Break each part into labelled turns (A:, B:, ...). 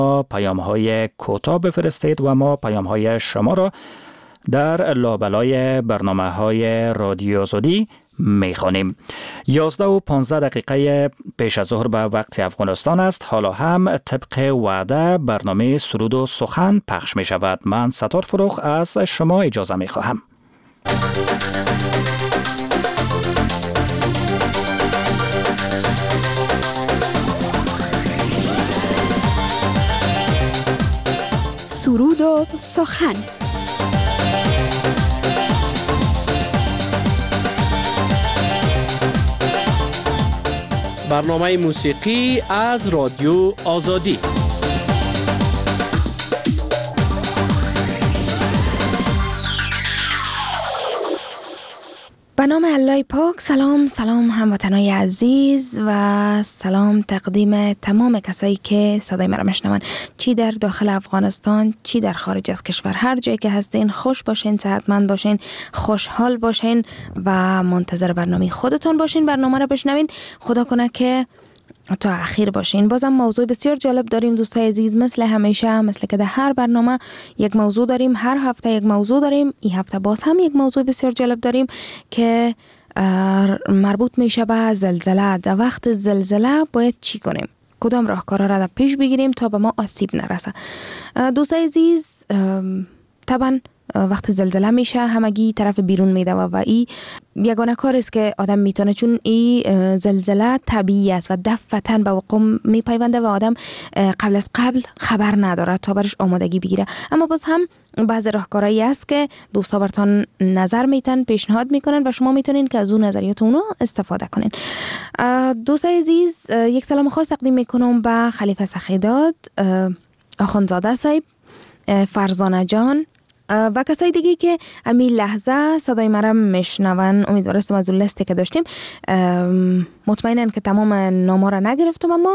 A: پیام‌های کوتاه بفرستید و ما پیام‌های شما را در لابلای برنامه‌های رادیو آزادی میخوانیم. 11:15 پیش از ظهر به وقت افغانستان است. حالا هم طبق وعده برنامه سرود و سخن پخش می شود. من ستار فروغ از شما اجازه می خواهم.
B: سرود و سخن.
C: برنامه موسیقی از رادیو آزادی.
D: به نام الله پاک. سلام هموطنای عزیز و سلام تقدیم تمام کسایی که صدای مرا میشنوند، چی در داخل افغانستان چی در خارج از کشور. هر جایی که هستین خوش باشین، صحتمند باشین، خوشحال باشین و منتظر برنامه خودتون باشین. برنامه رو بشنوین. خدا کنه که تا اخیر باشین. بازم موضوع بسیار جالب داریم دوستای عزیز. مثل همیشه، مثل که در هر برنامه یک موضوع داریم، هر هفته یک موضوع داریم. این هفته باز هم یک موضوع بسیار جالب داریم که مربوط میشه به زلزله. در وقت زلزله باید چی کنیم؟ کدام راهکارها را در پیش بگیریم تا به ما آسیب نرسه؟ دوستای عزیز، طبعا وقت زلزله میشه همگی طرف بیرون میده و این یگانه کار است که آدم میتونه، چون این زلزله طبیعی است و دفعتاً به وقوع میپیونده و آدم قبل از قبل خبر نداره تا برش آمادگی بگیره. اما باز هم بعض راهکارهایی است که دوستا براتون نظر میتن، پیشنهاد میکنن و شما میتونین که از اون نظریات اونو استفاده کنین. دوستای عزیز، یک سلام خاص تقدیم میکنم به خلیفه سخیداد، آخوندزاده صاحب، فرزانه جان و کسای دیگه که امی لحظه صدای مرا میشنون. امیدوارستم از اون لستی که داشتیم مطمئنن که تمام نام‌ها را نگرفتم، اما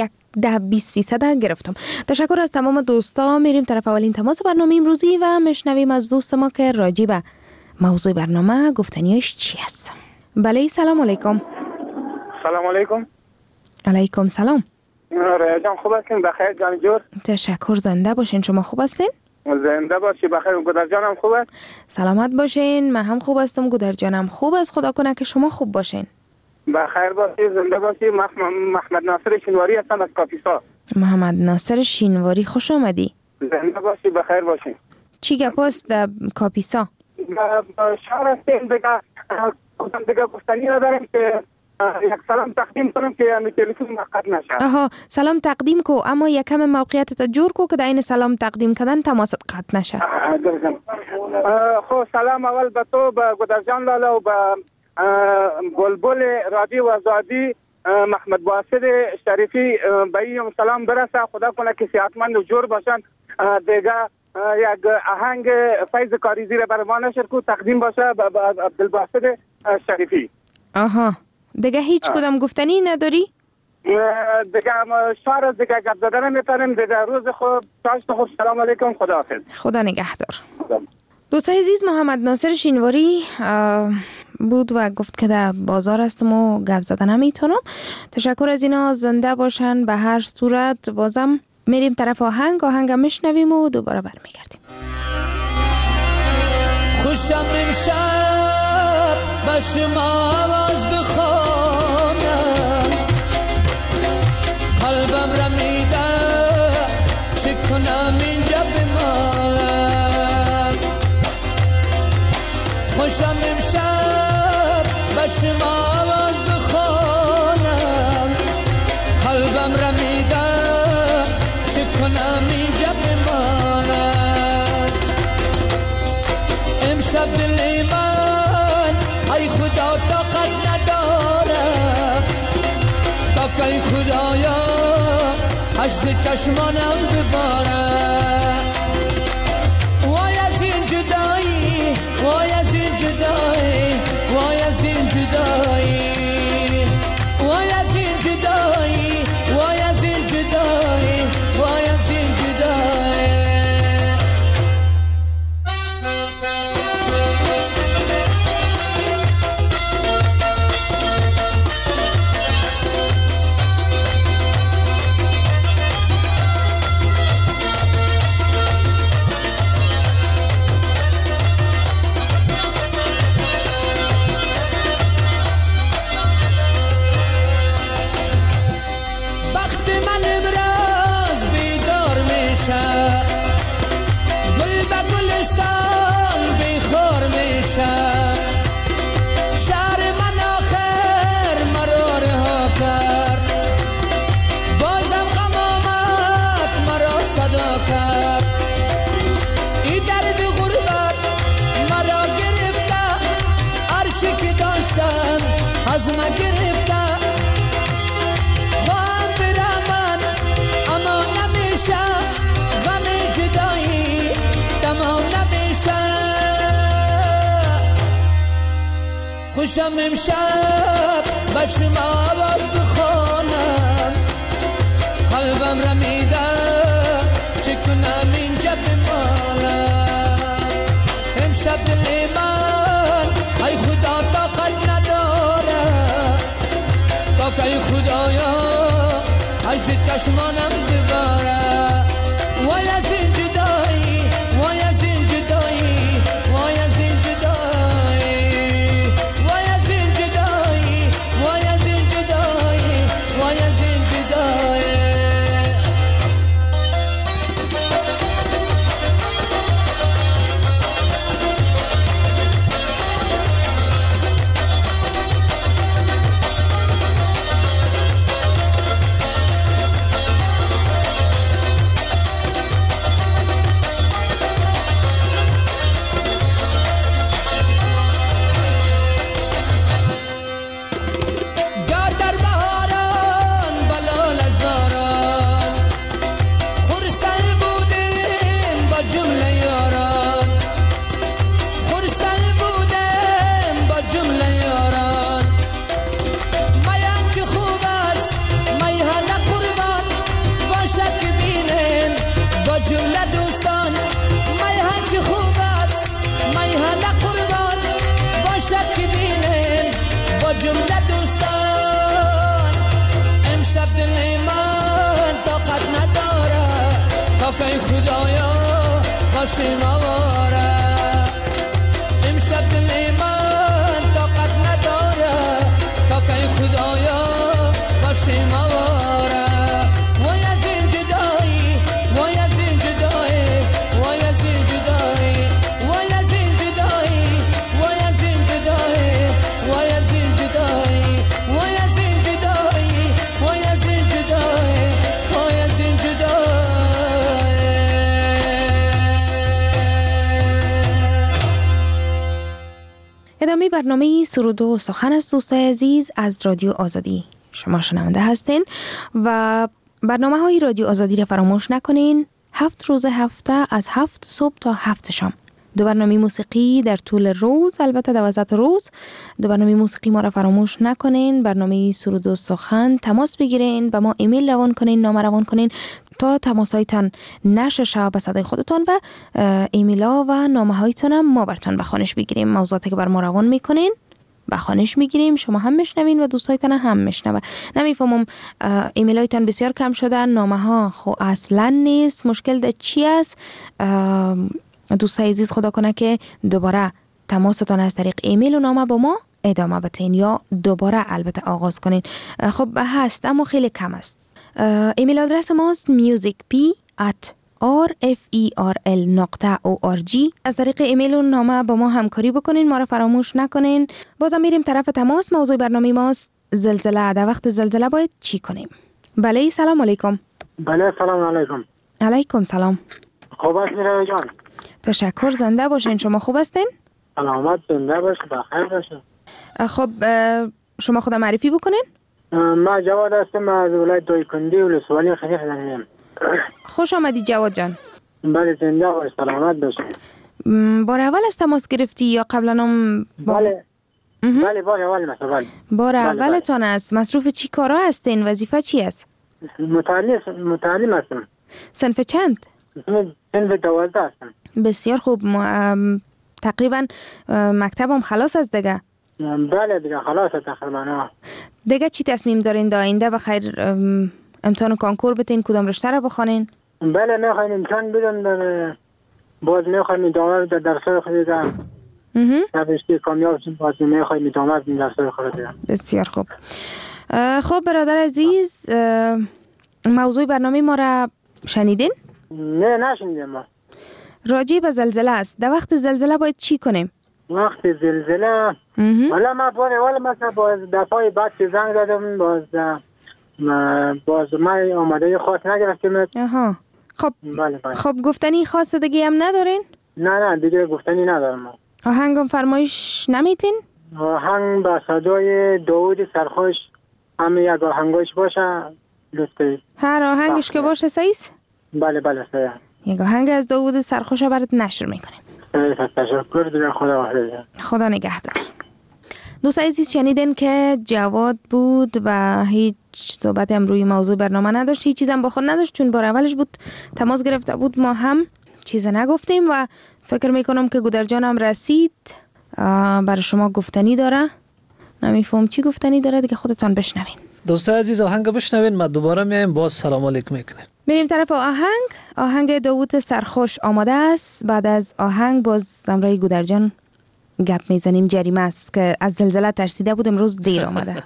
D: 10-20% گرفتم. تشکر از تمام دوستا. میریم طرف اولین تماس برنامه امروزی و میشنویم از دوست ما که راجع به موضوع برنامه گفتنیش چی است. بله، سلام علیکم.
E: سلام علیکم.
D: علیکم سلام.
E: ریا جان خوب هستین؟ بخیر جان جور.
D: تشکر، زنده باشین. شما خوب هستین؟
E: زنده باشی. بخیر. گودر جانم خوب است؟
D: سلامت باشین. من هم خوب هستم. گودر جانم خوب است. خدا کنه که شما خوب باشین.
E: بخیر باشی، زنده باشی. محمد ناصر شینواری هستم از کاپیسا.
D: محمد ناصر شینواری، خوش آمدی.
E: زنده باشی، بخیر باشی.
D: چی گپ است در کاپیسا؟
E: شهر هستیم دیگه گفتنی نداریم که یک سلام تقدیم کنم که همی تلفن قطع نشه.
D: آها، سلام تقدیم کو، اما یکم موقعیتت جور کو که در این سلام تقدیم کردن تماست قطع نشه.
E: خب سلام اول به تو، به گودر جان لاله و به بلبل رادیو آزادی محمد باسد شریفی به این سلام برسه. خدا کنه که صحتمند و جور باشن. دیگه یک آهنگ فیض کاریزی را بر ما نشر کو تقدیم باشه به عبدالباسد شریفی.
D: آها، دیگه هیچ کدام گفتنی نداری؟
E: دیگه شعر دیگه گپ زدن نمیتونیم. دیگه روز خوب، شب خوب. سلام علیکم، خداحافظ.
D: خدا نگهدار. دوستای عزیز، محمد ناصر شینواری بود و گفت که در بازار هستم و گپ زدن نمیتونم. تشکر از اینا، زنده باشن. به هر صورت بازم میریم طرف آهنگ میشنویم و دوباره برمیگردیم.
F: خوشم امشب به شما آواز بخوانم، قلبم را میده چه کنم اینجا بمانم. خوشم امشب به شما آواز بخوانم، قلبم را میده چه کنم اینجا بمانم. امشب دل من ای خدا طاقت نداره، تا که ای خدایا اشک چشمانم بباره. وای از این جدایی، وای از این جدایی، وای از این جدایی، وای از این جدایی، وای از این جدایی، وای از این جدایی. زخم گرفته خواهم برم من اما نمیشه غم جدایی تمام نمیشه خوشم امشب بر شما آواز بخوانم قلبم رمیده چه کنم اینجا بمالم امشب دل من ای خدا طاقت نداره تا که ای خدایا از چشمانم بباره وای از این جدایی وای از این جدایی وای از این جدایی وای از این جدایی وای از این جدایی وای از این جدایی که خدایا باشه مواره امشب دل من طاقت نداره تا که خدایا باشه مواره وای از این جدایی وای از این جدایی وای از این جدایی وای از این جدایی وای از این جدایی وای از این جدایی وای از این جدایی وای از این جدایی وای از این جدایی
D: ادامه برنامه سرود و سخن است دوستای عزیز از رادیو آزادی شما شنونده هستین و برنامه های رادیو آزادی را فراموش نکنین 7 روز هفته از 7 صبح تا 7 شام 2 برنامه موسیقی در طول روز البته 12 روز 2 برنامه موسیقی ما را فراموش نکنین برنامه سرود و سخن تماس بگیرین به ما ایمیل روان کنین نامه روان کنین تا تماسایتان نشه به صدای خودتان و ایمیلا و نامه هایتان هم ما برتان به خوانش بگیریم موضوعاتی که بر ما روان میکنین به خوانش میگیریم شما هم میشنوین و دوستایتان هم میشنوه نمیفهمم ایمیل هایتان بسیار کم شدن نامه ها خو اصلا نیست مشکل در چی است دوستای عزیز خدا کنه که دوباره تماستان از طریق ایمیل و نامه با ما ادامه بدین یا دوباره البته آغاز کنین خب هست اما خیلی کم است ایمیل آدرس ماست musicp@rferl.org از طریق ایمیل و نامه با ما همکاری بکنین ما را فراموش نکنین بازم میریم طرف تماس موضوع برنامه ماست زلزله در وقت زلزله باید چی کنیم بله سلام علیکم
E: بله سلام علیکم
D: علیکم سلام
E: خوب است میره جان
D: تشکر زنده باشین شما خوب هستین
E: سلامت زنده باش بخیر باشین
D: خب شما خود معرفی بکنین
E: ما جواد هستم از ولایت دایکندی ولسوالی خلیج زنیم
D: خوش آمدی جواد جان
E: بله زنده باش سلامت باشین
D: بار اول از تماس گرفتی یا قبلا هم
E: بله بله بار اول مثلا
D: بار اولتان است مصروف چی کارا هستین وظیفه چی است
E: متعلم هستم
D: صنف چند
E: صنف 12 هستم
D: بسیار خوب تقریبا مکتبم خلاص است دیگه
E: بله دیگه خلاص تقریبا
D: دیگه چی تصمیم دارین در آینده بخیر امتحان کانکور بتین کدام رشته را بخوانین
E: بله میخوایم امتحان بدم در باز میخوایم ادامه در درسای خود دیگه نوشته کامیاب شیم باز میخوایم ادامه در درسای خود دیگه
D: بسیار خوب خب برادر عزیز موضوع برنامه ما را شنیدین؟
E: نه نشنیدیم ما
D: راجع به زلزله است در وقت زلزله باید چی کنیم؟
E: وقت زلزله حالا ما مثلا باز دفعه بعد که زنگ دادم باز ما آماده خاص نگرفتیم
D: آها خب
E: بله.
D: خب گفتنی خاص دیگه هم ندارین؟
E: نه دیگه گفتنی ندارم
D: آهنگم فرمایش نمیتین؟
E: آهنگ با صدای داوود سرخوش همه یک آهنگاش باشه لطفی.
D: هر آهنگش که باشه سعیس؟
E: بله بله سعی.
D: یک آهنگ از داوود سرخوش برات نشر میکنیم.
E: تشکر دیگر. خدا حافظ.
D: خدا نگهدار. دوست عزیز شنیدین که جواد بود و هیچ صحبت هم روی موضوع برنامه نداشت، هیچ چیزم با خود نداشت، چون بار اولش بود تماس گرفته بود، ما هم چیز نگفتیم و فکر میکنم که گودر جان هم رسید، برای شما گفتنی داره. نمیفهم چی گفتنی داره دیگه، خودتان بشنوین.
G: دوستای عزیز آهنگ بشنوین، ما دوباره میایم باز سلام علیکم میکنیم.
D: بریم طرف آهنگ داوود سرخوش آماده است. بعد از آهنگ باز همراه گودر جان گپ میزنیم. جریمه است که از زلزله ترسیده بود، امروز دیر آمده.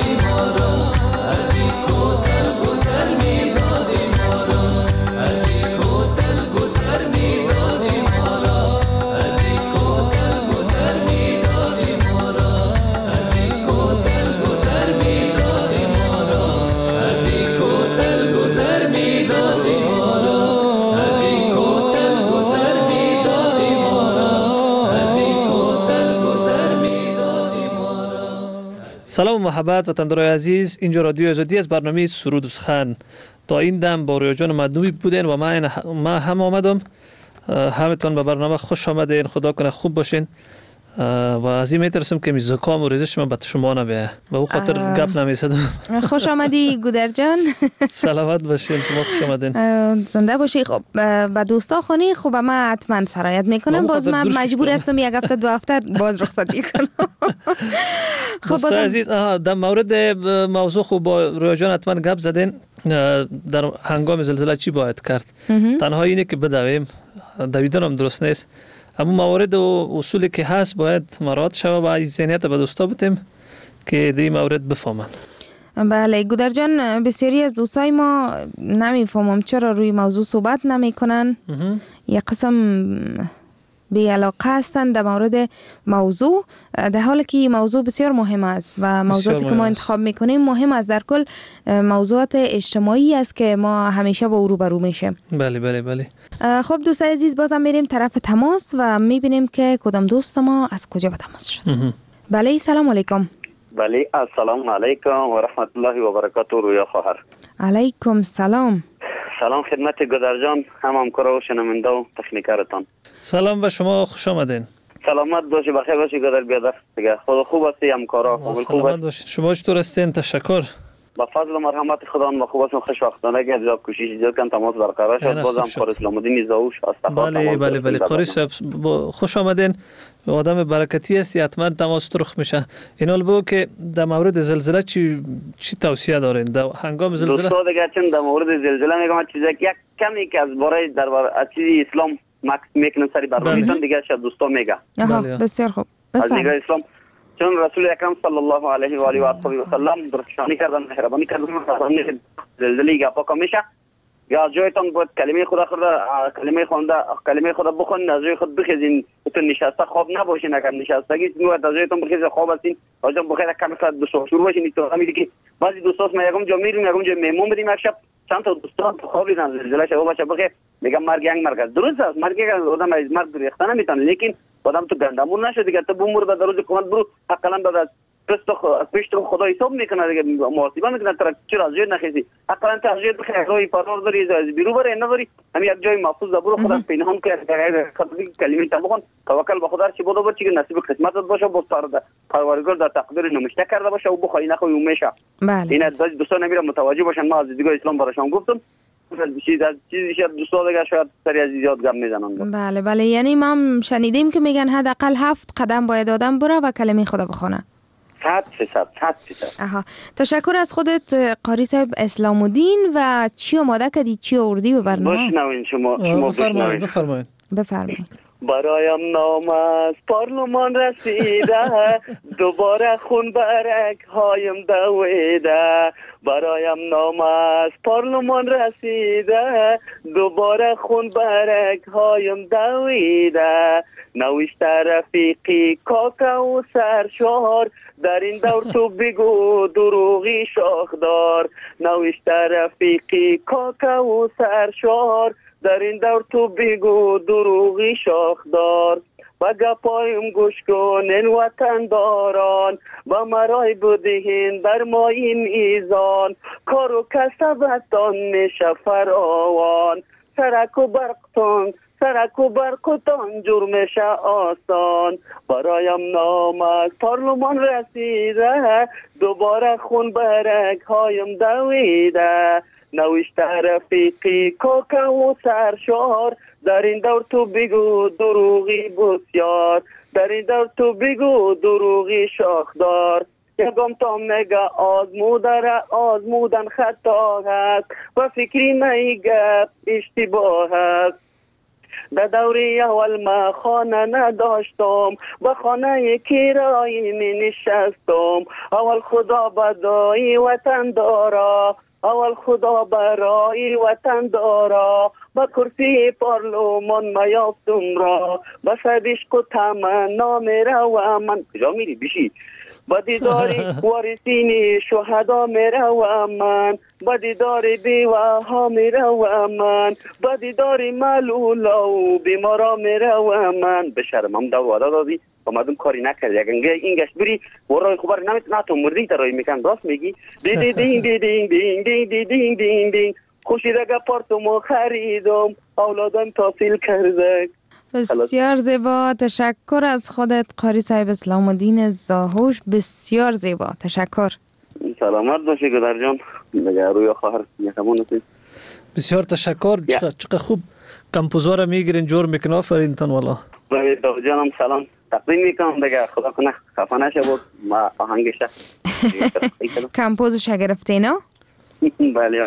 F: از این
G: محبت وطندرای عزیز، اینجا رادیو آزادی از برنامه سرود و سخن. تا این دم با رویا جان مدنوی بودین و ما هم آمدم. همتون به برنامه خوش آمدین. خدا کنه خوب باشین و از این میترسم که زکام و ریزش من به شما نبیه و او خاطر گپ نمیزدم.
D: خوش آمدی گودر جان.
G: سلامت باشین. شما خوش آمدین.
D: زنده باشی. خب به دوستا خونی خوب ما حتما سرایت میکنم. باز من مجبور هستم یک هفته دو هفته باز رخصتی کنم.
G: دوستا عزیز، در مورد موضوع خوب با رویا جان حتما گپ زدین. در هنگام زلزله چی باید کرد؟ تنها اینه که بدویم، دویدن هم درست نیست. اما موارد و اصولی که هست باید مراعات شوه و این ذهنیت به دوستا بدیم که این مورد بفهمن.
D: بله گودر جان، بسیاری از دوستای ما نمیفهمم چرا روی موضوع صحبت نمیکنن. یک قسم بی علاقه هستند در مورد موضوع، در حالی که موضوع بسیار مهم است و موضوعاتی که ما انتخاب میکنیم مهم است. در کل موضوعات اجتماعی است که ما همیشه با او روبرو میشیم.
G: بله بله بله.
D: خب دوستان عزیز، بازم میریم طرف تماس و میبینیم که کدام دوست ما از کجا به تماس شد. بله سلام علیکم.
H: بله السلام علیکم و رحمت الله و برکاته. رویا خواهر.
D: علیکم سلام.
H: سلام خدمت گودر جان، همکارا و شنونده و تکنیکرتان.
G: سلام به شما، خوش آمدین.
H: سلامت باشی، بخیر باشی گودر بیادر. دیگه خدا خوب هستی، همکارا
G: سلامت باشید. شما چطور هستین؟ تشکر.
H: با فضل و مرحمت خدا و خوب است و خوشبختانه که از کوشش زیاد کن تماس برقرار شد. بازم قاری اسلام الدین زاوش
G: بله بله بله. قاری صاحب خوش آمدین. آدم برکتی است، حتما تماس ترخ میشه. اینال بگو که در مورد زلزله چی توصیه دارین در هنگام زلزله؟
H: دوستا دیگه چون در مورد زلزله میگم چیزی که یک کمی که از برای در چیز اسلام مکس میکنن سری برنامه‌تون دیگه شاید دوستا میگه.
D: بسیار خوب.
H: از دیگه اسلام چون رسول اکرم صلی الله علیه و آله و سلم درخشانی کردن، مهربانی کردن، زلزله گپا کم میشه. یا جایتون بود کلمه خدا بخونید، از جای خود بخیزین. تو نشسته خواب نباشین، اگر نشستگی از جایتون بخیز خواب هستین، آجا بخیر کمی ساعت دو شروع باشین. تو همیشه که بعضی دوستاست ما یکم جا میریم، یکم جا مهمون بریم، یک شب چند تا دوستان خوابیدن زلزله شب باشه بخیر میگم مرگ ینگ مرگ درست است. مرگ آدم از مرگ ریختن نمیتونه، لیکن آدم تو گندمون نشه دیگه. تو بمور به روز قیامت برو حقاً بعد پیش تو خدا حساب میکنه دیگه، محاسبه میکنه. چرا از جای نخیزی؟ حقاً تو از جای بخیر روی فرار داری، از بیرو بره نداری، همین یک جای محفوظ برو. خدا پنهان که کلمه تا بخون، توکل به خدا چی بود چی نصیب قسمتت باشه، پروردگار در تقدیر نوشته کرده باشه و بخوای نخوای میشه.
D: بله.
H: این دوستان نمیرم متوجه باشن. ما از دیگه اسلام براشون گفتم چیزی شاید دوستا دیگه شاید سری از زیاد گم میزنن.
D: بله بله. یعنی ما شنیدیم که میگن حداقل 7 قدم باید آدم بره و کلمه خدا بخونه.
H: 100%.
D: آها. تشکر از خودت قاری صاحب اسلام الدین. و چی آماده کردی، چی آوردی به برنامه؟
H: بشنوین شما
G: بفرمایید.
H: برایم نام از پارلمان رسیده، دوباره خون برگ هایم دویده. برایم نام از پارلمان رسیده، دوباره خون برگ هایم دویده. نوشته رفیقی کاکا و سرشار، در این دور تو بگو دروغی شاخدار. نوشته رفیقی کاکا و سرشار، در این دور تو بگو دروغی شاخدار. و گپایم گوش کنین وطن داران، و مرای بدهین در ما این ایزان. کار و کسبتان میشه فراوان، سرک و برقتان جور میشه آسان. برایم نام از پارلمان رسیده، دوباره خون برگ هایم دویده. نوشته رفیقی کاکا و سرشار، در این دور تو بگو دروغی بسیار. در این دور تو بگو دروغی شاخدار. یکم تا میگه آزمودن خطا هست، و فکری میگه اشتباه هست. در دوری اول ما خانه نداشتم، به خانه کرایی می نشستم. اول خدا بدایی وطن دارا، اول خدا برای وطن دارا. با کرسی پارلمان میافتم را با عشق و تمنا میروم من. کجا میری بیشی؟ با دیدار وارثین شهدا میروم من، با دیدار بیواها میروم من، با دیدار معلولا و بیمارا میروم من. به شرمم دو وادا دادی اومدم کاری نکردی. اگه این گشت بری ورای خبر نمیتونه تو مردی ترای میکن. راست میگی. دی دی دین دی دین دین دی دی دین دین دین خوشیدگه پارتومو خریدم اولادم تحصیل کرده.
D: بسیار زیبا، تشکر از خودت قاری صاحب اسلام الدین زاهوش. بسیار زیبا، تشکر.
H: سلامت باشی گدر جان. مگه روی خواهر یکمون هستید.
G: بسیار تشکر. چقدر خوب کمپوزور میگیرین جور میکنه. آفرین تن والا.
H: برای دو جانم سلام تقدیم میکنم. دیگه خدا کنه خفه نشه بود ما آهنگش
D: کمپوزش گرفتی نه؟
H: بله.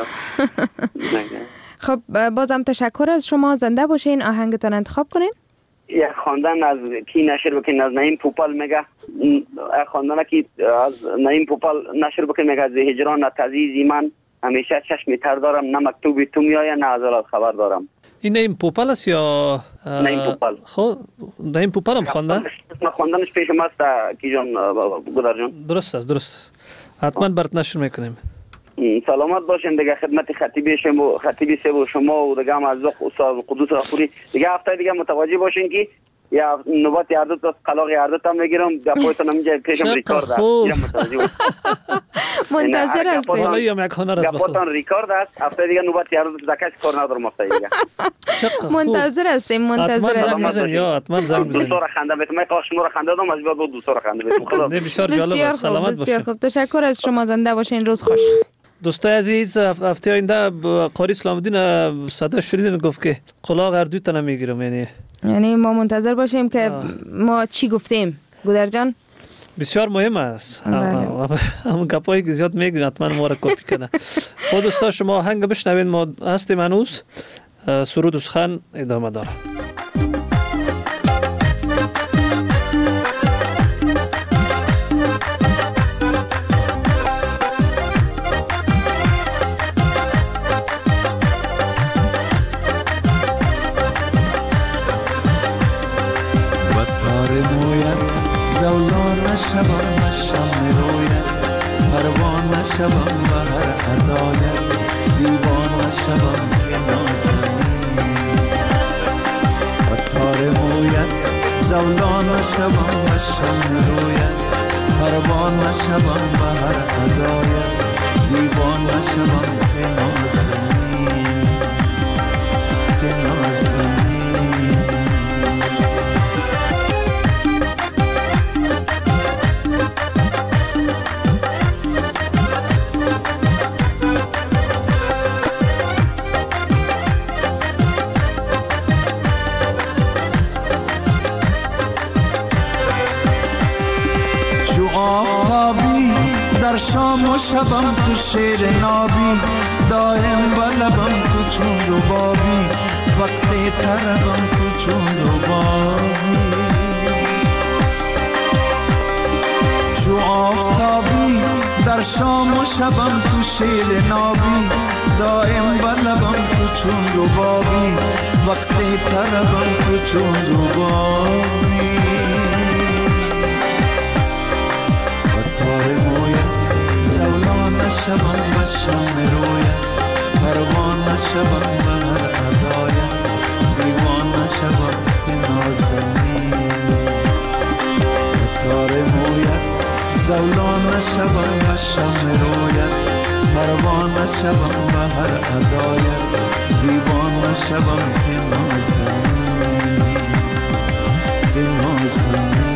D: خب بازم تشکر از شما. زنده باشین. آهنگتان انتخاب کنین.
H: یک خواندن از کی نشر بکنین؟ از نعیم پوپال میگه. خواندن کی از نعیم پوپال نشر بکنین میگه از هجران عزیزی من همیشه چشم تر دارم، نه مکتوبی تو میآید نه از خبر دارم.
G: این نعیم پوپال است یا
H: نعیم پوپال؟
G: خب نعیم پوپال هم خوانده؟
H: خواندنش پیش ما است کی جان گدر جان.
G: درست است. حتما برات نشر میکنیم.
H: سلامت باشین. دیگه خدمت خطیبی سه شما و دیگه هم از استاد قدوس غفوری دیگه هفته دیگه متوجه باشین که یا نوبت یاردت از قلاق یاردت هم میگیرم در پایتون هم اینجا پیشم ریکارد است.
D: منتظر هستیم.
G: والا یا یک هنر است.
H: گپاتون ریکارد است. هفته دیگه نوبت یاردت زکش کار ندارم هفته دیگه.
D: منتظر هستیم.
G: حتما زنگ بزنید.
H: دوستان خنده بهتون میگم شما را خنده دادم از بعد دوستان خنده بهتون.
G: بسیار جالب. سلامت باشید.
D: خوب. تشکر از شما. زنده باشین. روز خوش.
G: دوستای عزیز، هفته آینده قاری اسلام الدین صدا شنیدین گفت که قلاق اردو تنه میگیرم. یعنی
D: ما منتظر باشیم که ما چی گفتیم گودر جان.
G: بسیار مهم است. همون گپایی که زیاد میگن حتما ما را کپی کنه. خود دوستا شما آهنگ بشنوین. ما هستیم هنوز. سرود و سخن ادامه داره.
F: شبم شم رویت پروانه شبم بهر ادایت دیوانه شبم که نازنی عطار مویت زولانه شبم شم رویت پروانه شبم بهر ادایت دیوانه شبم که نازنی که نازنی. در شام و شبم تو شیر نابی دائم با لبم تو چون ربابی وقتی طربم تو چون ربابی چو آفتابی در شام و شبم تو شیر نابی دائم با لبم تو چون ربابی وقتی طربم تو چون ربابی شبم بشم رویت پروانه شبم بهر ادایت دیوانه شبم که نازنی عطار مویت زولانه شبم بشم رویت پروانه شبم بهر ادایت دیوانه شبم که نازنی که نازنی.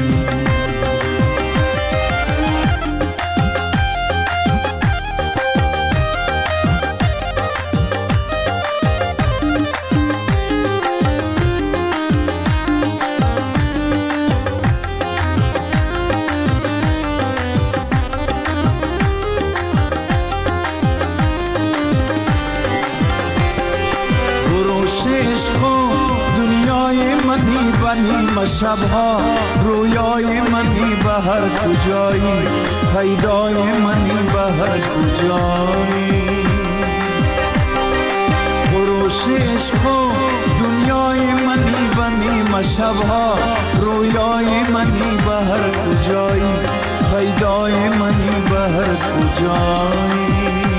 F: شبها رویای منی به هر کجایی پیدای منی به هر کجایی خروش
I: عشق و دنیای منی و نیمه شبها رویای منی به هر کجایی پیدای منی به هر کجایی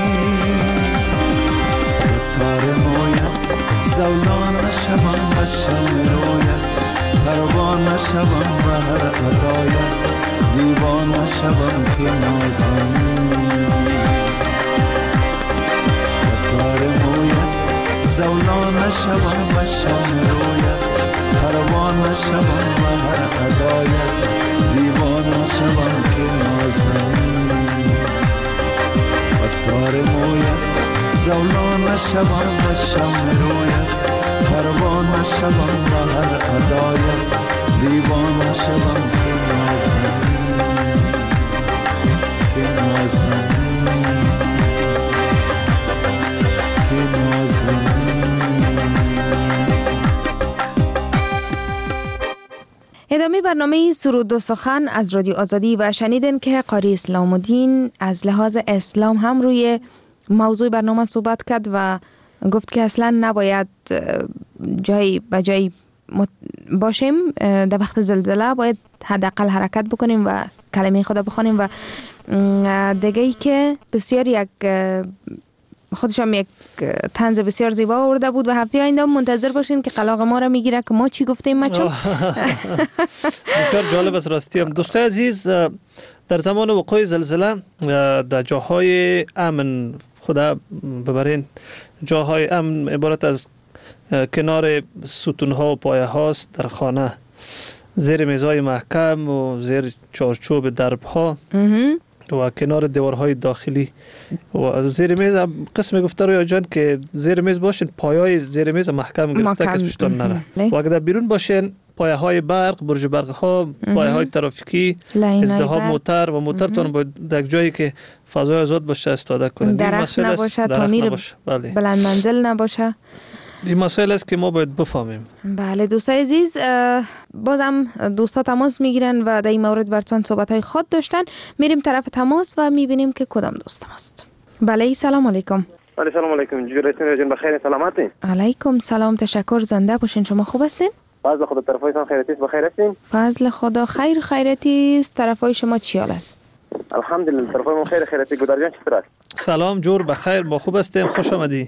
I: تار مویت زولان شبم و شم رویت پروانه شبم به هر ادایت دیوانه شبم که نازنی تار مویت زولان شبم و شم رویت پروانه شبم و هر ادایت دیوانه شبم که نازنی تار مویت زولان شبم و شم رویت پروانه شبم و هر ادایت دیوانه شبم که نازنی که نازنی که نازنی.
D: ادامه برنامه سرود و سخن از رادیو آزادی و شنیدن که قاری اسلام الدین از لحاظ اسلام هم روی موضوع برنامه صحبت کرد و گفت که اصلا نباید جایی به جایی باشیم، در وقت زلزله باید حداقل حرکت بکنیم و کلمه خدا بخونیم و دیگه ای که بسیار یک خودشم یک طنز بسیار زیبا آورده بود و هفته آینده منتظر باشین که قلاق ما را میگیره که ما چی گفتیم مچو.
G: بسیار جالب است راستی. دوستای عزیز، در زمان وقوع زلزله در جاهای امن خدا ببرین، جاهای امن عبارت از کنار ستونها و پایه هاست در خانه، زیر میزهای محکم و زیر چارچوب درب ها و کنار دیوارهای داخلی و زیر میز. قسم گفته روی جان که زیر میز باشین، پایه‌های زیر میز محکم گرفته که پشتون نره و اگر بیرون باشین پایه های برق، برج برق ها، پایه های ترافیکی، ازدحام موتر و موترتون باید در جایی که فضای آزاد باشه استفاده کنید.
D: درخت نباشه، تعمیر بلند منزل نباشه.
G: این مسائل است که ما باید بفهمیم.
D: بله دوستای عزیز، بازم دوستا تماس میگیرن و در این مورد براتون صحبت های خود داشتن. میریم طرف تماس و میبینیم که کدام دوست ماست. بله سلام علیکم.
J: بله سلام علیکم. جورتون جان بخیر سلامتی؟
D: علیکم سلام، تشکر. زنده باشین. شما خوب هستین؟
J: فضل خدا طرفایتان خیرتی است؟ بخیر هستین؟
D: فضل خدا خیرتی است. طرفای شما چی حال است؟
J: الحمدلله طرفای ما خیرتی. گودر جان چطور است؟
G: سلام جور بخیر، ما خوب هستیم. خوش آمدی.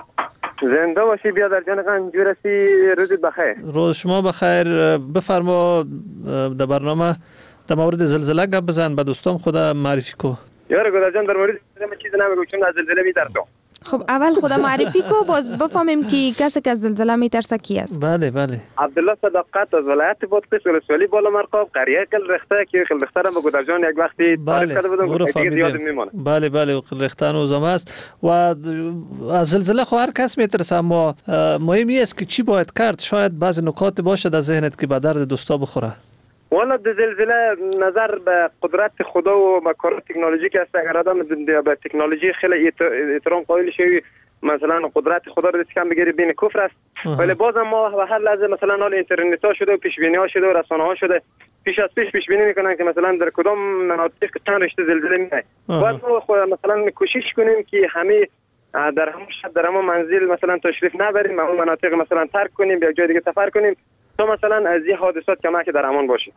J: زنده باشی بیادر جان خان. جورسی روزت بخیر.
G: روز شما بخیر. بفرما در برنامه در مورد زلزله گپ بزن، به دوستام خدا معرفی کو.
J: یار گودر جان در مورد زلزله چیزی نمیگم چون از زلزله میترسم.
D: خب اول خدا معرفی کو باز بفهمیم که کسی که از زلزله میترسه کی است.
G: بله بله.
J: عبدالله صداقت از ولایت بادغیس ولسوالی بالا مرقاب قریه کل رخته که خل رخترم به گودر جان یک وقتی تعریف کرده بودم دیگه زیاد میمونه.
G: بله بله رختان روزم است و از زلزله خو هر کس میترسه، اما مهمی است که چی باید کرد. شاید بعضی نکات باشه در ذهنت که به درد دوستا بخوره.
J: والا در زلزله نظر به قدرت خدا و به کار تکنولوژیک است. اگر آدم به تکنولوژی خیلی احترام قائل شوی، مثلا قدرت خدا رو کم بگیری بین کفر است. ولی بازم ما به هر لحظه مثلا حال اینترنت ها شده و پیش بینی ها شده و رسانه ها شده، پیش از پیش بینی میکنن که مثلا در کدام مناطق چند رشته زلزله میاد. باید ما مثلا کوشش کنیم که همه در همون شب در همون منزل مثلا تشریف نبریم، همون مناطق مثلا ترک کنیم، به جای دیگه سفر کنیم تا مثلا از این حادثات کمک در امان باشی.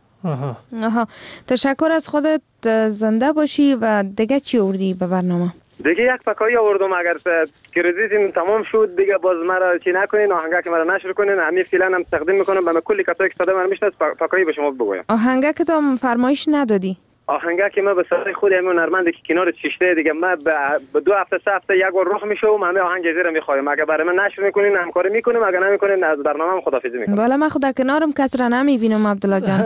D: تشکر از خودت. زنده باشی. و دیگه چی آوردی به برنامه؟
J: دیگه یک پکایی آوردم. اگر کردیتم تمام شد دیگه باز مرا چی نکنین، آهنگک مرا نشر کنین. همین فعلا هم تقدیم میکنم به کلی کسایی که صدا من میشناسه پکایی به شما بگویم.
D: آهنگک تو فرمایش ندادی؟
J: آهنگک ما به صدای خود همون نرمنده که کنار چشته دیگه ما به 2 هفته 3 هفته یک بار رخ میشم، همه آهنگ زیر میخوایم. اگر برای من نشر میکنین همکاری میکنیم، اگر نمیکنین از برنامه خدافظی میکنم.
D: والا من خدا کنارم کس را نمیبینم عبدالله جان.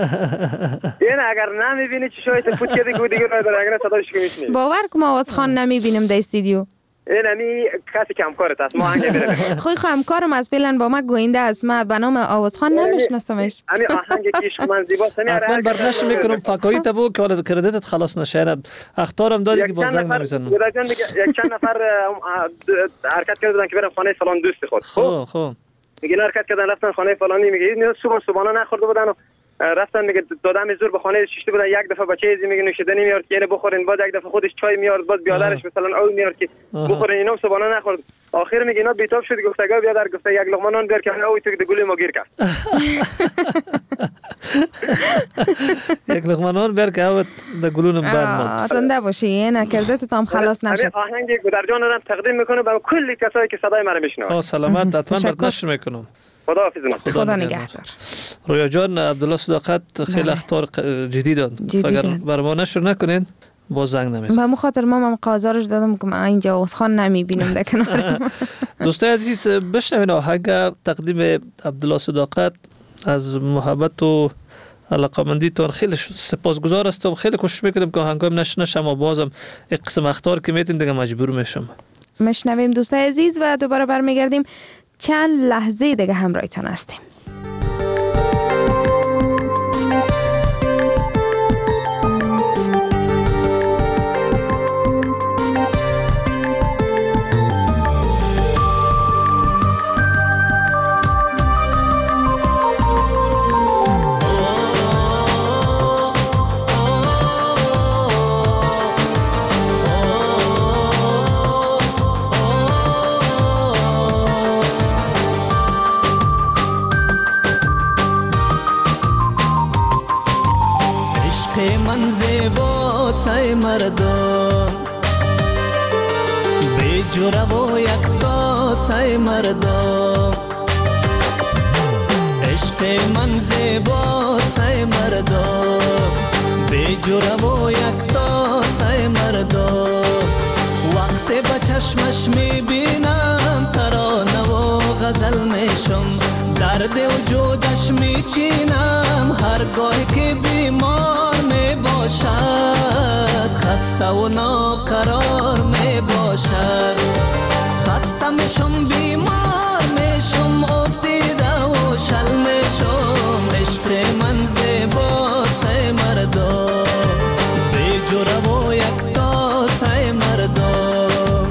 J: این اگر نمیبینی چی شاید فوت کردی دیگه اگر صداش که میشنی.
D: باور کن آواز خان نمیبینم در استودیو.
J: این همی کسی که همکارت است. ما آهنگ میرم.
D: خوی همکارم از فعلا با ما گوینده است. ما به نام آوازخان نمیشناسمش.
J: همین آهنگ کیش من زیباست.
G: حتما برنش میکنم فکایی تا بو که حالا کردیتت خلاص نشه. اختارم دادی که باز زنگ نمیزنم.
J: یک چند نفر حرکت کردن که برم خانه فلان دوست خود.
G: خب
J: میگن حرکت کردن رفتن خانه فلانی، میگه این صبحانه نخورده بودن و رفتن میگه دادم زور به خانه شیشته بودن، یک دفعه بچه ازی میگه نوشیدنی میارد که اینو بخورین، بعد یک دفعه خودش چای میارد، بعد بیادرش مثلا او میارد که بخورین، اینا صبحانه نخورد. آخر میگه اینا بیتاب شد، گفت اگه بیادر گفت یک لقمه نان بیار که او تو گلی ما گیر کرد.
G: یک لقمه نان بیار که او د گلون بر
D: زنده باشی، نکرده تو تام خلاص نشد.
J: آهنگ گودرجان رو تقدیم میکنم برای کلی کسایی که صدای ما رو میشنوند.
G: سلامت، حتما بر نشر میکنم.
J: خدا
D: نگهدار.
G: رویا جان، عبدالله صداقت خیلی اخطار جدی داد. اگر بر ما نشر نکنین با زنگ نمیزن.
D: به مخاطر ما قاضارش دادم که من اینجا اسخان نمیبینم در کنار.
G: دوستای عزیز، بشنوین آهنگ تقدیم عبدالله صداقت از محبت و علاقمندیتون. خیلی سپاسگزار هستم، خیلی کوشش میکنم که آهنگایم نشنشم و بازم یک قسم اخطار که میتین دیگه مجبور میشم.
D: مشنویم دوستای عزیز و دوباره برمیگردیم. چند لحظه دیگه همراهتون هستیم.
F: سای مردم بی جوره و یکتا سای مردم، عشق من زیبا سای مردم بی جوره و یکتا سای مردم. وقتی با چشمش میبینم ترانه و غزل میشم، درد وجودش میچینم هرگاه که بیمار میباشد، خسته و ناقرار میباشد. خسته میشم بیمار میشم افتیده و شل میشم، عشق من زیبا سای مردم بی جوره و یکتا سای مردم.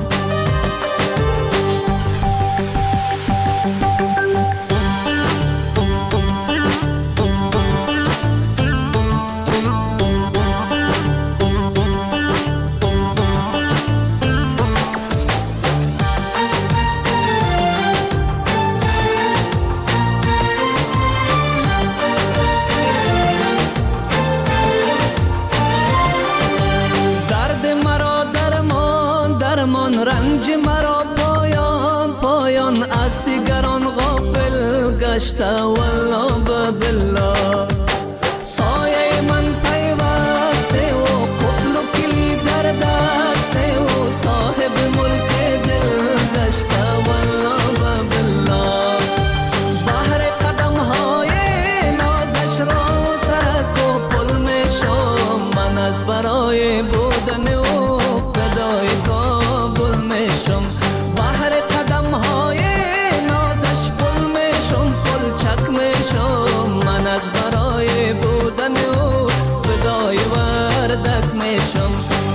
F: رنج مرا پایان پایان از دیگران غافل گشته، والله بالله سایه من پیوسته و قفل و کلید در دسته و صاحب ملک دل گشته، والله بالله بحر قدم های نازش را سرک و پل میشم، من از برای بودن و فدای کابل میشم. بحر قدم های نازش پل میشم، پل چک میشم، من از برای بودن و فدای وردک میشم.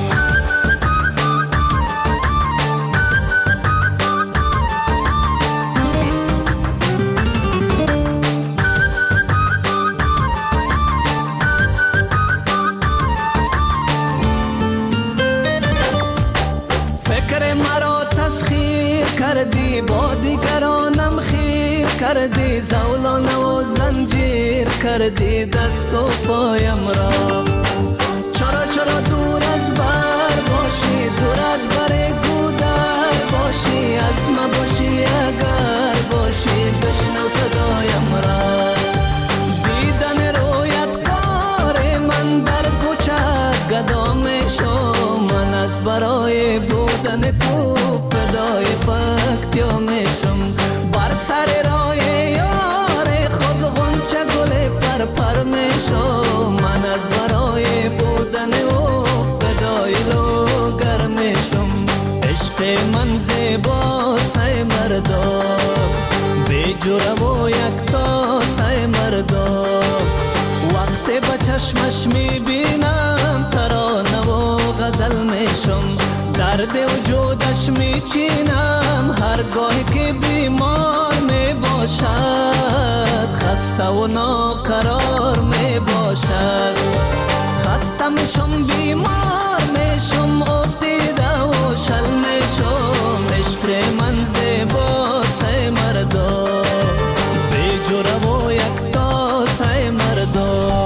F: کردی با دیگرانم خیر کردی، زولانه و زنجیر کردی دست و پایم را. چرا چرا دور از بر باشی، دور از بر گودر باشی، از ما باشی اگر باشی، بشنو صدایم را. دیدن رویت کار من در کوچه گدا میشم، من از برای بودن تو فدای پکتیا میشم. بر سر راه یار خود غنچه گل پر پر میشم، من از برای بودن او فدای لوگر میشم. عشق من زیبا سای مردم بی جوره و یکتا سای مردم. وقتی با چشمش میبینم ترانه و غزل میشم، درد وجودش میچینم هرگاه که بیمار میباشد، خسته و ناقرار باشد. خسته میشم بیمار میشم افتیده و شل میشم. عشق من زیباست ای مردا بی جوره و یکتاست ای مردا.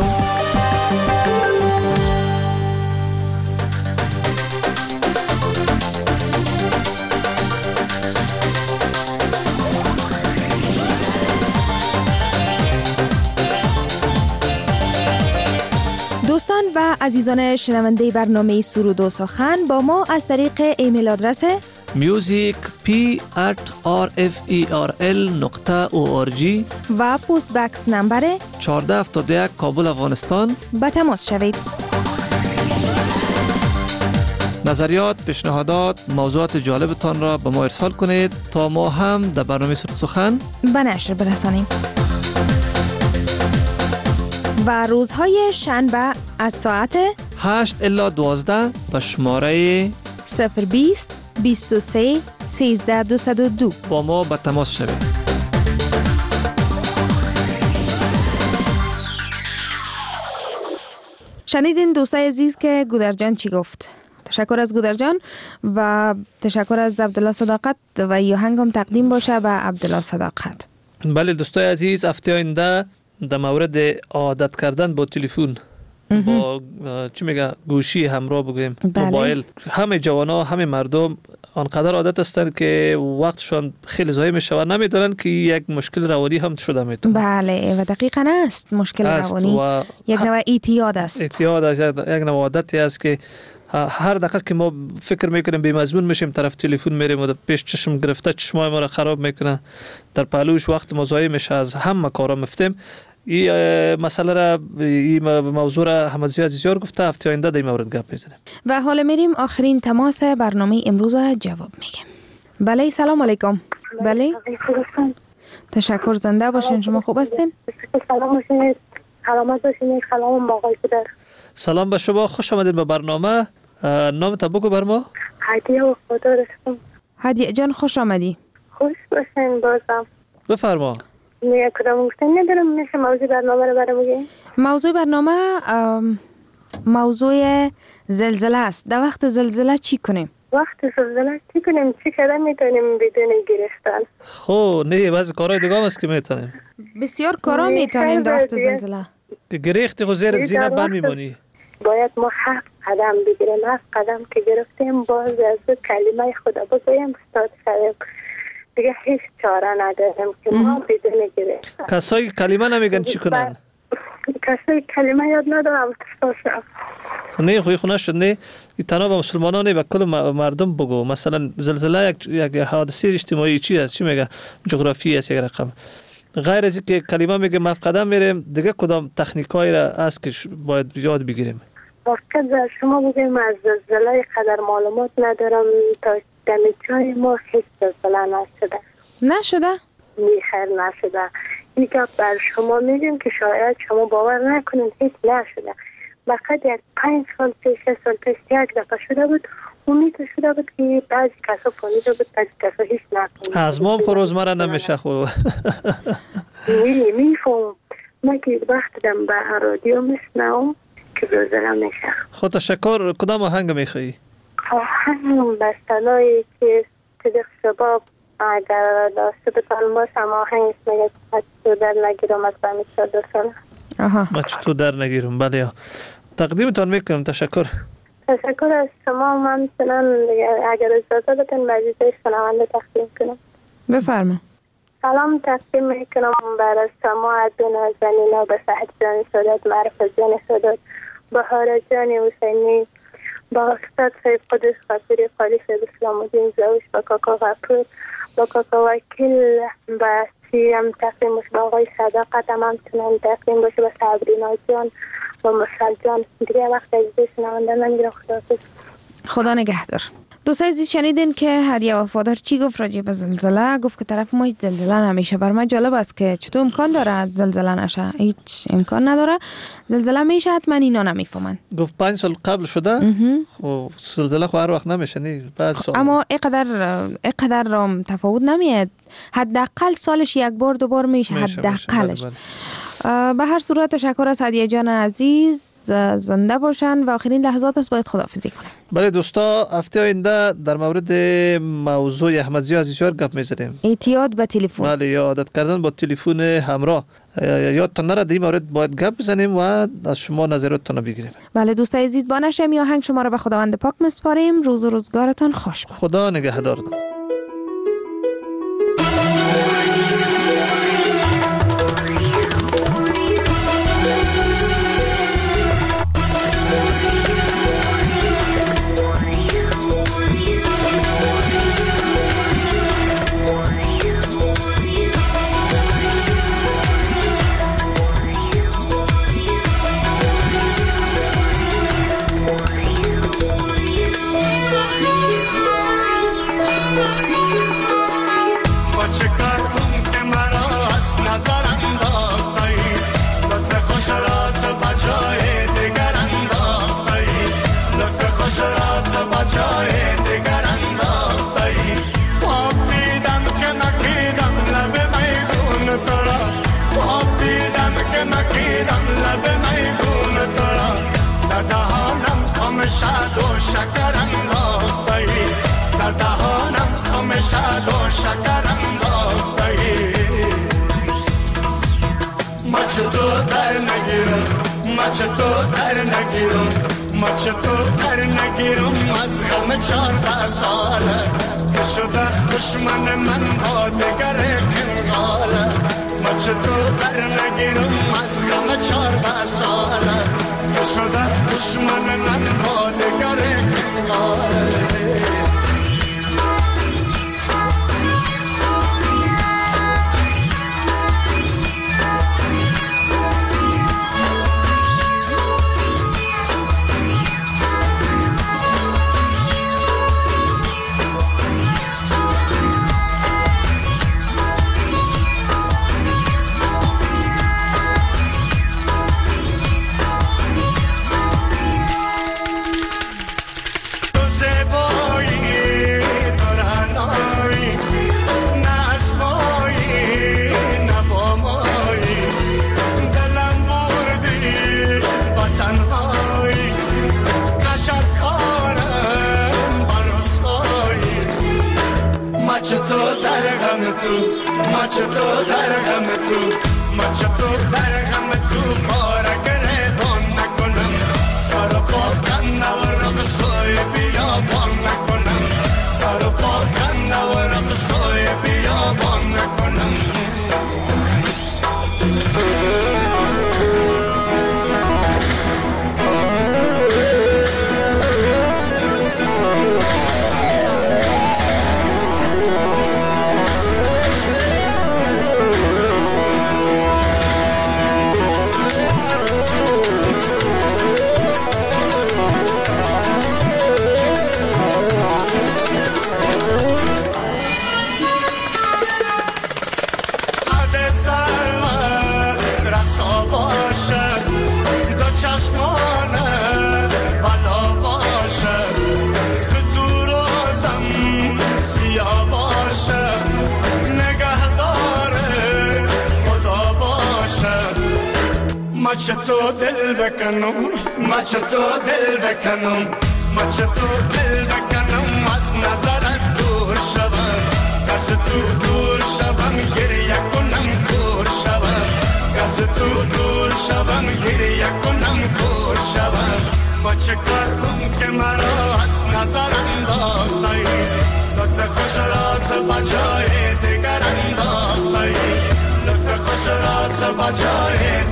D: دوستان و عزیزان شنونده برنامه سرود و سخن با ما از طریق ایمیل آدرس
G: music@rferl.org
D: و پست بکس نمبر
G: 1471 کابل افغانستان
D: به تماس شوید.
G: نظریات، پیشنهادات، موضوعات جالبتان را به ما ارسال کنید تا ما هم در برنامه سرود سخن
D: به نشر برسانیم. و روزهای شنبه از ساعت
G: 8 الی 12 به شماره
D: 020 23 13 202
G: با ما به تماس شوید.
D: شنیدین دوستای عزیز که گودرجان چی گفت. تشکر از گودرجان و تشکر از عبدالله صداقت و یاهنگم تقدیم باشه به عبدالله صداقت.
G: بله دوستای عزیز، هفته آینده در مورد عادت کردن با تلفن با چی میگه گوشی همراه بگویم موبایل، همه جوانا همه مردم آنقدر عادت هستند که وقتشان خیلی ضایع میشه و نمیدونن که یک مشکل روانی هم شده میتونه.
D: بله و دقیقاً است مشکل روانی و یک نوع اعتیاد است.
G: اعتیاد است، یک نوع عادتی است که هر دقیقه که ما فکر میکنیم بی مضمون میشیم طرف تلفن میریم و پیش چشم گرفته چشمای ما را خراب میکنه، در پهلوش وقت ما ضایع میشه، از همه کارا میفتیم. این مسئله را، این موضوع را احمدزی عزیزیار گفته، هفته آینده در این مورد گپ میزنیم.
D: و حالا میریم آخرین تماس برنامه امروز جواب میگیم. بله سلام علیکم. بله تشکر، زنده باشین. شما خوب هستین؟
K: سلام باشین، سلامت باشین. سلام با آقای کودر.
G: سلام به شما، خوش آمدید به برنامه. نام تا بگو بر ما.
K: هدیه و خدا رسم.
D: هدیه جان خوش آمدی.
K: خوش باشین بازم.
G: بفرما.
K: نه کدام گفتن ندارم، میشه موضوع برنامه رو برام بگین؟
D: موضوع برنامه موضوع زلزله است. در وقت زلزله چی کنیم؟
K: وقت زلزله چی کنیم؟ چی کردن میتونیم بدون گرفتن؟
G: خب نه بعضی کارهای دیگه هم است که میتونیم.
D: بسیار کارا میتونیم در وقت زلزله.
G: گریختی خود زیر زینه بند میمونی.
K: باید ما 7 قدم بگیریم. 7 قدم که گرفتیم باز از کلمه خدا بگویم استاد شویم. دیگه هیچ چاره نداریم که ما بدون گرفتن.
G: کسایی کلمه نمیگن چی کنن؟
K: کسایی کلمه یاد ندارم تستاشم.
G: نه خوی خونه شد. نه تنها به مسلمانان نه، به کل مردم بگو. مثلا زلزله یک حادثه اجتماعی چی است؟ چی میگه؟ جغرافی است یک رقم. غیر از اینکه کلمه میگه ما قدم میریم، دیگه کدام تکنیکایی را است که باید یاد بگیریم؟
K: فقط در شما بگیم از زلزله قدر معلومات ندارم، تا دمیجای ما هیچ زلزله
D: نشده؟
K: خیر نشده. این گپ بر شما میگیم که شاید شما باور نکنید هیچ نشده. فقط یک 5 سال پیش 6 سال پیش یک دفعه شده بود. امید شده بود که بعضی کسا فهمیده بود، بعضی کسا هیچ نکنید.
G: از ما هم روزمره نمیشه خب.
K: میفهم. من که وقت دم به رادیو میشنم که زلزله میشه.
G: خود تشکر. کدام آهنگ میخوایی؟
K: آهنگ بستنایی که صدق شباب اگر داشته بتان باش، اما آهنگ میگه تو در نگیرم از بمی 14 ساله.
G: ما تو در نگیرم. بله تقدیمتان میکنم. تشکر.
K: تشکر از شما. من مثلا اگر اجازه بدین بعضی شنونده تقدیم کنم.
D: بفرما.
K: سلام تقدیم میکنم برای شما، دو نازنینا، به سعد جان سادات، معرفت جان سادات، بهار جان حسینی، با استاد سید قدس خاطری، خالی سید اسلام الدین زاوش، با کاکا غفور، با کاکا وکیل، با سیم تقدیم باشه، با آقای صداقت هم همچنان تقدیم باشه، با صبرینا جان، با مشعل جان. دیگه وقت عزیزی شنونده من میگم خداحافظ.
D: خدا نگهدار. دوستای عزیز شنیدین که هدیه وفادار چی گفت راجع به زلزله. گفت که طرف ما زلزله نمیشه. بر من جالب است که چطور امکان داره زلزله نشه. هیچ امکان نداره. زلزله میشه، حتما اینا نمیفهمن.
G: گفت 5 سال قبل شده. خب زلزله خو هر وقت نمیشه نه.
D: اما اینقدر تفاوت نمیاد. حداقل سالش یک بار دو بار میشه حداقلش. به هر صورت تشکر از هدیه جان عزیز، زنده باشن و آخرین لحظات است باید خداحافظی کنیم.
G: بله دوستا، هفته آینده در مورد موضوع احمدزی عزیزیار گپ می‌زنیم.
D: اعتیاد به تلفن.
G: بله، یا عادت کردن با تلفن همراه. یادتان نره در این مورد باید گپ بزنیم و از شما نظراتتان بگیریم.
D: بله دوست عزیز، با نشم یا آهنگ شما را به خداوند پاک میسپاریم. روز و روزگارتان خوش باد.
G: خدا نگهدارتان.
L: شاد و شکر انداختی در دهانم خم شاد و شکر انداختی مچ تو در نگیرم مچ تو در نگیرم مچ تو در نگیرم از غم 14 ساله که شده دشمن من با دگر کنگاله مچ تو در نگیرم از غم 14 ساله که شده دشمن من با دگر کنگاله مچتو در غم تو مچتو در غم تو بارا گریبان نکنم سر پا کن نورق سوی بیابان نکنم سر پا کن نورق سوی بیابان نکنم مچتو دل بکنم مچتو دل بکنم مچتو دل بکنم از نظرت دور شوم از تو دور شوم گریه کنم دور شوم از تو دور شوم گریه کنم دور شوم با چه کردم که مرا از نظر انداختی لطف خوش را تو بجای دیگر انداختی لطف خوش را تو بجای